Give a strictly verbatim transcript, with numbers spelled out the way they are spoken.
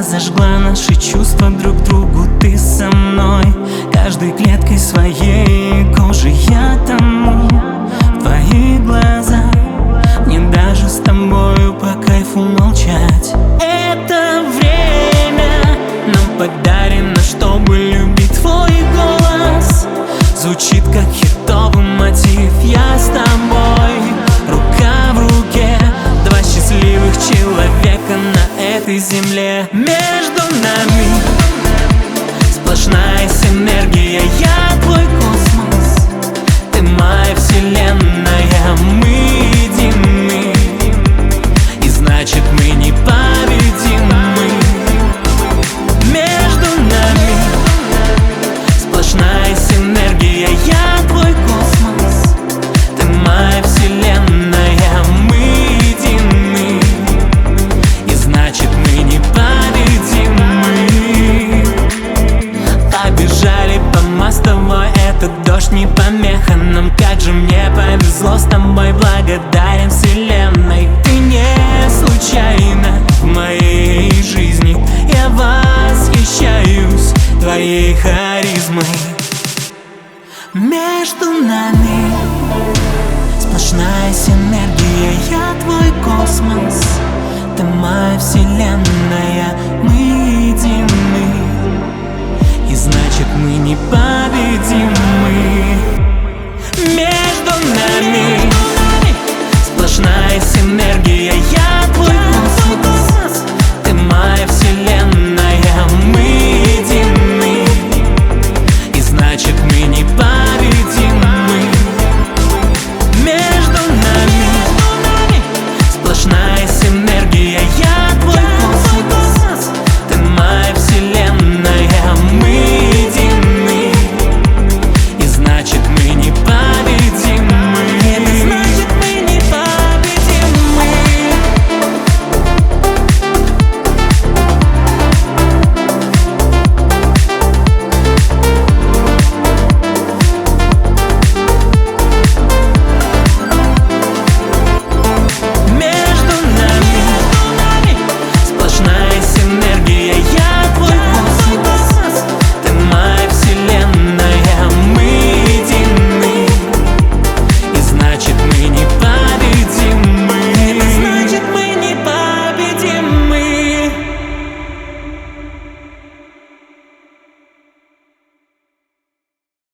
зажгла наши чувства друг к другу. Ты со мной, каждой клеткой своей кожи я тону в твоих глазах. Мне даже с тобою по кайфу молчать. Это время нам подарено, чтобы любить твой голос. Звучит как хитовый мотив. Я с тобой, рука в руке, два счастливых человека на этой земле. Между нами сплошная синергия. Я твой космос, ты моя вселенная. Мы едины, и значит мы непобедимы. Между нами сплошная синергия. Я твой космос, ты моя вселенная. Мы едины, и значит мы непобедимы. Побежали по мостовой, этот дождь не помеха нам. Как же мне повезло с тобой, благодарен вселенной. Ты не случайно в моей жизни. Я восхищаюсь твоей харизмой. Между нами сплошная синергия. Я твой космос, ты моя вселенная. Мы едины, и значит мы непобедимы.